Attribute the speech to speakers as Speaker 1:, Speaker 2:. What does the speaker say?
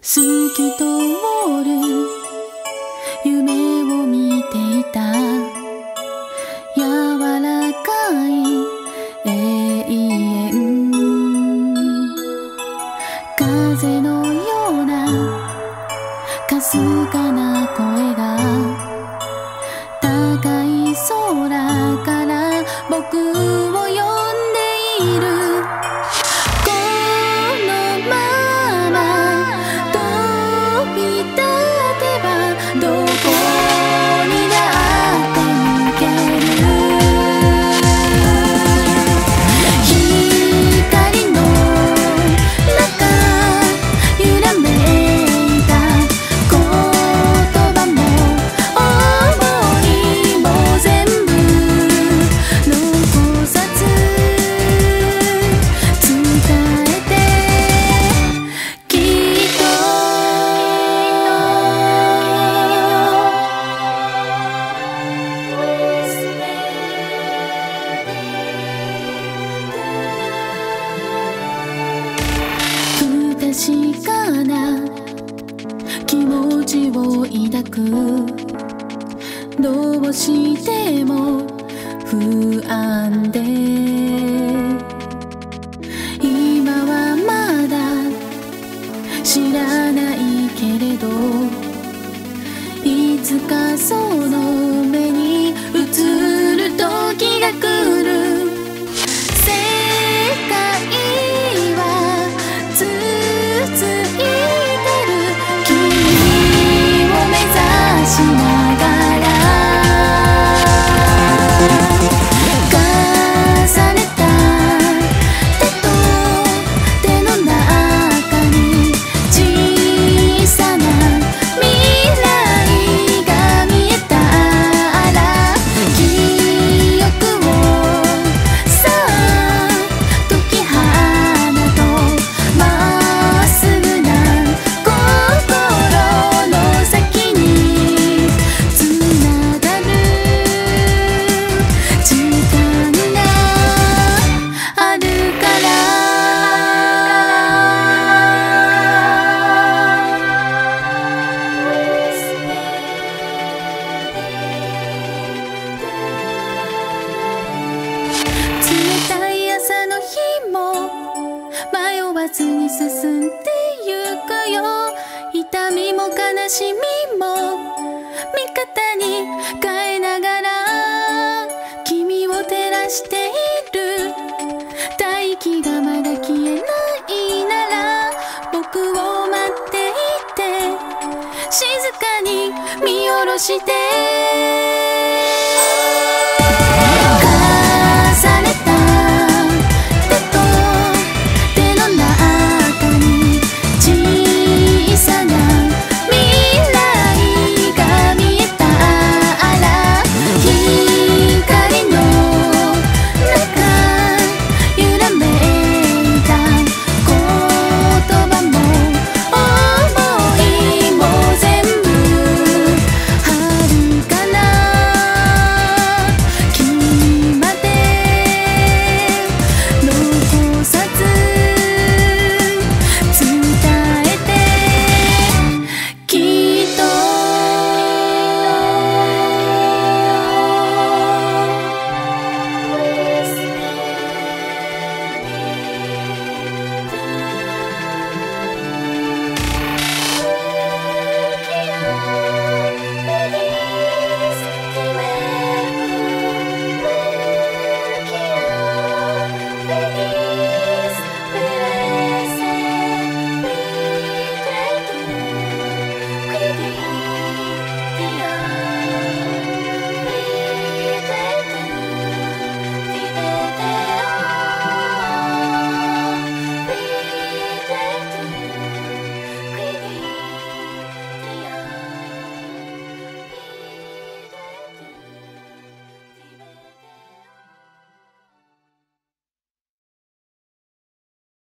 Speaker 1: 透き通る夢を見ていた柔らかい永遠風のようなかすかな声が高い空から僕を呼んでいるこのまま飛び立てばどこにだって行ける光の中揺らめいた言葉も想いも全部残さず伝えてきっと不確かな気持ちを抱くどうしても不安で今はまだ知らないけれどいつかその目に映る時が来る世界は続いてる君を目指しながら重ねた手と手の中に小さな未来が見えたら記憶をさあ解き放とうまっすぐな心の先につながる時間があるから冷たい朝の日も迷わずに進んでゆくよ痛みも悲しみも味方に変えながら君を照らしている大気がまだ消えないなら僕を待っていて静かに見下ろして